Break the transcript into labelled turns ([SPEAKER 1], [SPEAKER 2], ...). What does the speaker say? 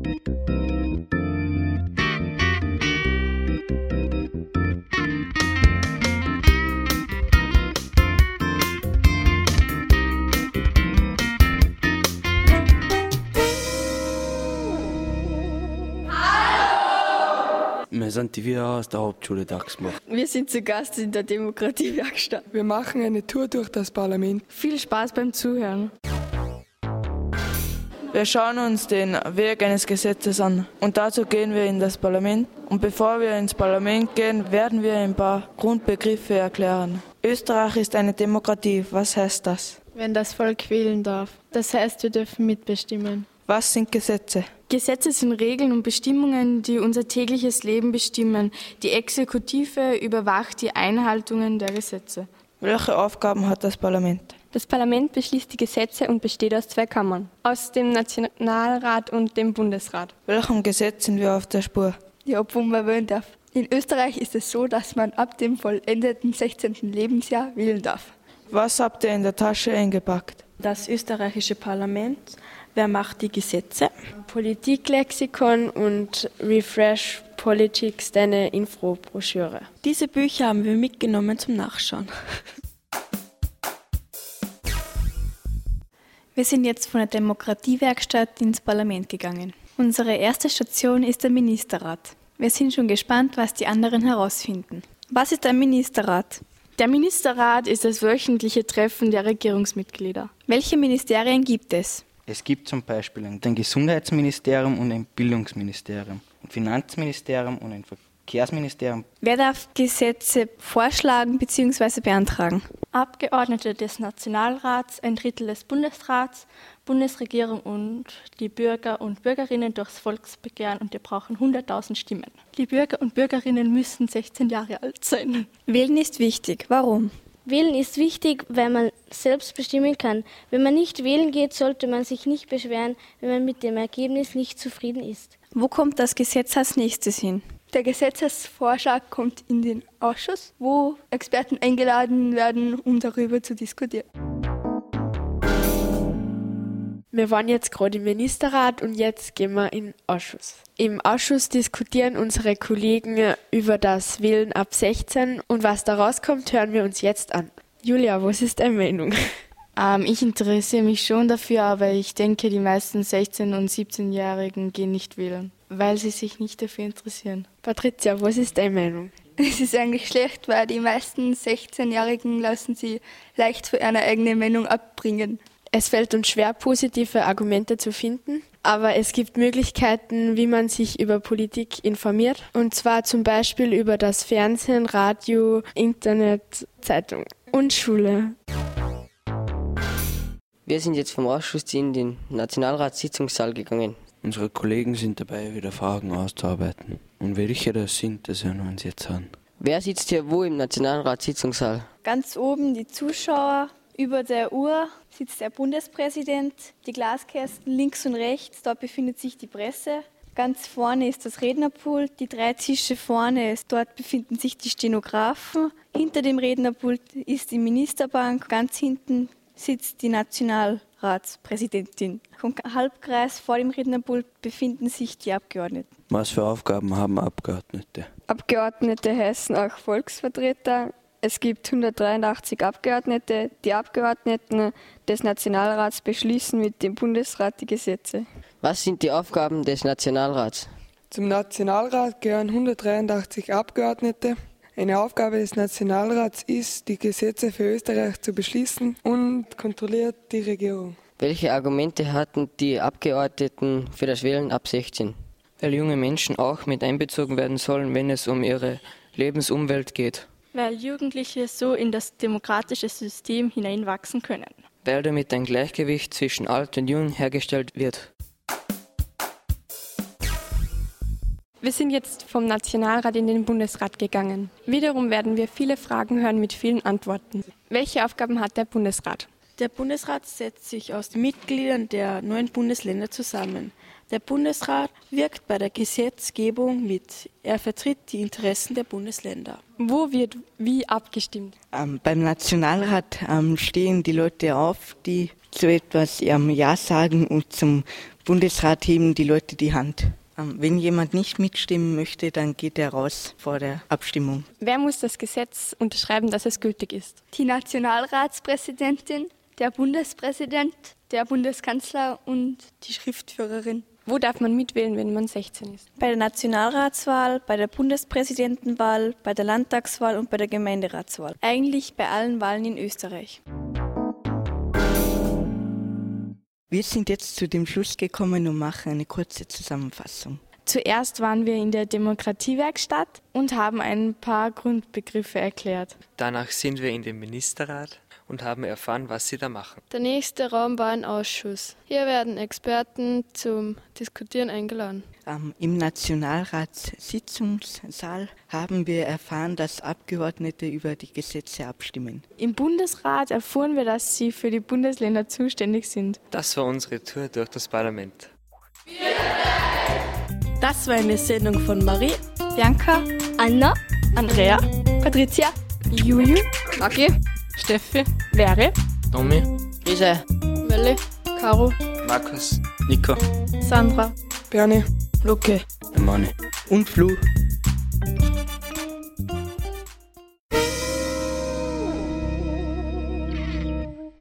[SPEAKER 1] Wir sind die wir aus der Hauptschule Dachsbach.
[SPEAKER 2] Wir sind zu Gast in der Demokratiewerkstatt.
[SPEAKER 3] Wir machen eine Tour durch das Parlament.
[SPEAKER 2] Viel Spaß beim Zuhören.
[SPEAKER 4] Wir schauen uns den Weg eines Gesetzes an und dazu gehen wir in das Parlament. Und bevor wir ins Parlament gehen, werden wir ein paar Grundbegriffe erklären. Österreich ist eine Demokratie. Was heißt das?
[SPEAKER 5] Wenn das Volk wählen darf. Das heißt, wir dürfen mitbestimmen.
[SPEAKER 4] Was sind Gesetze?
[SPEAKER 2] Gesetze sind Regeln und Bestimmungen, die unser tägliches Leben bestimmen. Die Exekutive überwacht die Einhaltungen der Gesetze.
[SPEAKER 4] Welche Aufgaben hat das Parlament?
[SPEAKER 6] Das Parlament beschließt die Gesetze und besteht aus 2 Kammern, aus dem Nationalrat und dem Bundesrat.
[SPEAKER 4] Welchem Gesetz sind wir auf der Spur?
[SPEAKER 7] Ja, ob man wählen darf. In Österreich ist es so, dass man ab dem vollendeten 16. Lebensjahr wählen darf.
[SPEAKER 4] Was habt ihr in der Tasche eingepackt?
[SPEAKER 5] Das österreichische Parlament. Wer macht die Gesetze?
[SPEAKER 6] Politiklexikon und Refresh Politics, deine Infobroschüre.
[SPEAKER 5] Diese Bücher haben wir mitgenommen zum Nachschauen.
[SPEAKER 8] Wir sind jetzt von der Demokratiewerkstatt ins Parlament gegangen. Unsere erste Station ist der Ministerrat. Wir sind schon gespannt, was die anderen herausfinden. Was ist ein Ministerrat?
[SPEAKER 2] Der Ministerrat ist das wöchentliche Treffen der Regierungsmitglieder.
[SPEAKER 8] Welche Ministerien gibt es?
[SPEAKER 9] Es gibt zum Beispiel ein Gesundheitsministerium und ein Bildungsministerium, ein Finanzministerium und ein Verkehrsministerium.
[SPEAKER 8] Wer darf Gesetze vorschlagen bzw. beantragen?
[SPEAKER 10] Abgeordnete des Nationalrats, ein Drittel des Bundesrats, Bundesregierung und die Bürger und Bürgerinnen durchs Volksbegehren und wir brauchen 100.000 Stimmen. Die Bürger und Bürgerinnen müssen 16 Jahre alt sein.
[SPEAKER 8] Wählen ist wichtig. Warum?
[SPEAKER 11] Wählen ist wichtig, weil man selbst bestimmen kann. Wenn man nicht wählen geht, sollte man sich nicht beschweren, wenn man mit dem Ergebnis nicht zufrieden ist.
[SPEAKER 8] Wo kommt das Gesetz als nächstes hin?
[SPEAKER 7] Der Gesetzesvorschlag kommt in den Ausschuss, wo Experten eingeladen werden, um darüber zu diskutieren.
[SPEAKER 5] Wir waren jetzt gerade im Ministerrat und jetzt gehen wir in den Ausschuss. Im Ausschuss diskutieren unsere Kollegen über das Wählen ab 16 und was da rauskommt, hören wir uns jetzt an. Julia, was ist deine Meinung?
[SPEAKER 2] Ich interessiere mich schon dafür, aber ich denke, die meisten 16- und 17-Jährigen gehen nicht wählen, weil sie sich nicht dafür interessieren.
[SPEAKER 5] Patricia, was ist deine Meinung?
[SPEAKER 7] Es ist eigentlich schlecht, weil die meisten 16-Jährigen lassen sie leicht für ihre eigene Meinung abbringen.
[SPEAKER 5] Es fällt uns schwer, positive Argumente zu finden, aber es gibt Möglichkeiten, wie man sich über Politik informiert. Und zwar zum Beispiel über das Fernsehen, Radio, Internet, Zeitung und Schule.
[SPEAKER 12] Wir sind jetzt vom Ausschuss in den Nationalratssitzungssaal gegangen.
[SPEAKER 1] Unsere Kollegen sind dabei, wieder Fragen auszuarbeiten. Und welche das sind, das hören wir uns jetzt an.
[SPEAKER 12] Wer sitzt hier wo im Nationalratssitzungssaal?
[SPEAKER 6] Ganz oben die Zuschauer. Über der Uhr sitzt der Bundespräsident, die Glaskästen links und rechts, dort befindet sich die Presse. Ganz vorne ist das Rednerpult, die 3 Tische vorne, dort befinden sich die Stenografen. Hinter dem Rednerpult ist die Ministerbank, ganz hinten sitzt die Nationalratspräsidentin. Vom Halbkreis vor dem Rednerpult befinden sich die Abgeordneten.
[SPEAKER 1] Was für Aufgaben haben Abgeordnete?
[SPEAKER 6] Abgeordnete heißen auch Volksvertreter. Es gibt 183 Abgeordnete. Die Abgeordneten des Nationalrats beschließen mit dem Bundesrat die Gesetze.
[SPEAKER 12] Was sind die Aufgaben des Nationalrats?
[SPEAKER 3] Zum Nationalrat gehören 183 Abgeordnete. Eine Aufgabe des Nationalrats ist, die Gesetze für Österreich zu beschließen und kontrolliert die Regierung.
[SPEAKER 12] Welche Argumente hatten die Abgeordneten für das Wählen ab 16?
[SPEAKER 13] Weil junge Menschen auch mit einbezogen werden sollen, wenn es um ihre Lebensumwelt geht.
[SPEAKER 10] Weil Jugendliche so in das demokratische System hineinwachsen können.
[SPEAKER 13] Weil damit ein Gleichgewicht zwischen alt und jung hergestellt wird.
[SPEAKER 8] Wir sind jetzt vom Nationalrat in den Bundesrat gegangen. Wiederum werden wir viele Fragen hören mit vielen Antworten. Welche Aufgaben hat der Bundesrat?
[SPEAKER 5] Der Bundesrat setzt sich aus den Mitgliedern der 9 Bundesländer zusammen.
[SPEAKER 14] Der Bundesrat wirkt bei der Gesetzgebung mit. Er vertritt die Interessen der Bundesländer.
[SPEAKER 5] Wo wird wie abgestimmt?
[SPEAKER 15] Beim Nationalrat stehen die Leute auf, die zu etwas Ja sagen, und zum Bundesrat heben die Leute die Hand. Wenn jemand nicht mitstimmen möchte, dann geht er raus vor der Abstimmung.
[SPEAKER 5] Wer muss das Gesetz unterschreiben, dass es gültig ist?
[SPEAKER 7] Die Nationalratspräsidentin, der Bundespräsident, der Bundeskanzler und die Schriftführerin.
[SPEAKER 5] Wo darf man mitwählen, wenn man 16 ist?
[SPEAKER 8] Bei der Nationalratswahl, bei der Bundespräsidentenwahl, bei der Landtagswahl und bei der Gemeinderatswahl. Eigentlich bei allen Wahlen in Österreich.
[SPEAKER 15] Wir sind jetzt zu dem Schluss gekommen und machen eine kurze Zusammenfassung.
[SPEAKER 2] Zuerst waren wir in der Demokratiewerkstatt und haben ein paar Grundbegriffe erklärt.
[SPEAKER 16] Danach sind wir in den Ministerrat und haben erfahren, was sie da machen.
[SPEAKER 17] Der nächste Raum war ein Ausschuss. Hier werden Experten zum Diskutieren eingeladen.
[SPEAKER 15] Im Nationalratssitzungssaal haben wir erfahren, dass Abgeordnete über die Gesetze abstimmen.
[SPEAKER 2] Im Bundesrat erfuhren wir, dass sie für die Bundesländer zuständig sind.
[SPEAKER 16] Das war unsere Tour durch das Parlament.
[SPEAKER 14] Das war eine Sendung von Marie,
[SPEAKER 8] Bianca,
[SPEAKER 7] Anna,
[SPEAKER 10] Andrea,
[SPEAKER 7] Patricia,
[SPEAKER 10] Juju,
[SPEAKER 17] Maki,
[SPEAKER 10] Steffi, Vere,
[SPEAKER 1] Tommy,
[SPEAKER 12] Lisa,
[SPEAKER 17] Welle, Caro,
[SPEAKER 1] Markus, Nico,
[SPEAKER 10] Sandra,
[SPEAKER 3] Bernie,
[SPEAKER 4] Luke
[SPEAKER 1] Mani
[SPEAKER 15] und Flu.